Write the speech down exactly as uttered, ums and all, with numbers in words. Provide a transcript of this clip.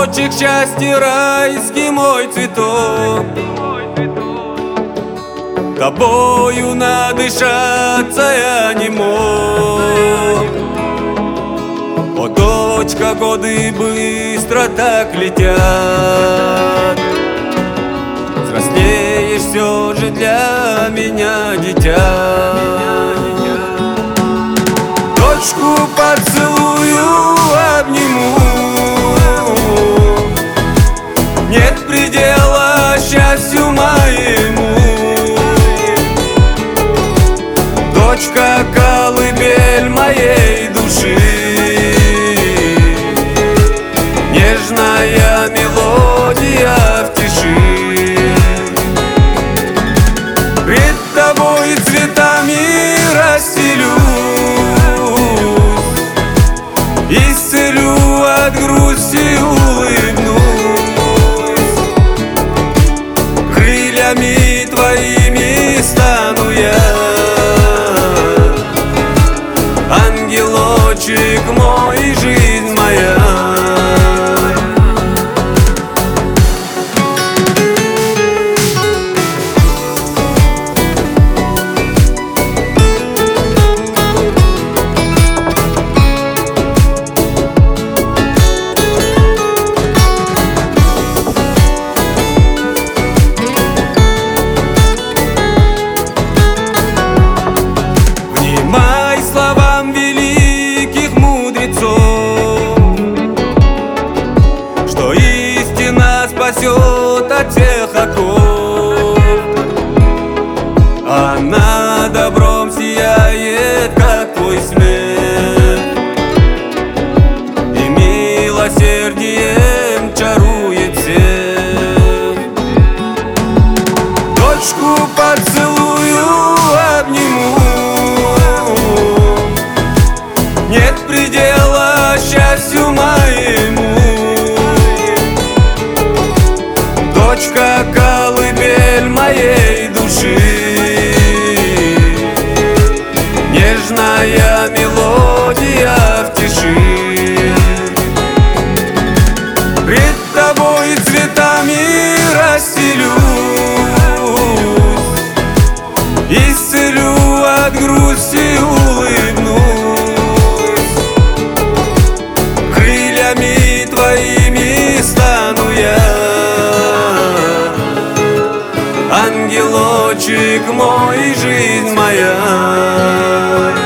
цветочек счастья, райский мой цветок. Тобою надышаться я не мог. О, дочка, годы быстро так летят, взрослеешь все же для меня, дитя. Дочку поцелую, обниму, нет предела счастью моему. Дочка, колыбель моей души, нежная мелодия в тиши. Пред тобой цветами расстелюсь, исцелю от грусти, улыбнусь. Крыльями твоими стану я, ангелочек мой, жизнь моя. Что истина спасет от всех оков, она добром сияет, как твой смех, и милосердием чарует всех. Дочку поцелую, обниму, нет предела счастью моему. Дочка, колыбель моей души, нежная мелодия в тиши. Пред тобой цветами расстелюсь, исцелю от грусти, улыбнусь. Крыльями твоими стану я, ангелочек мой, жизнь моя.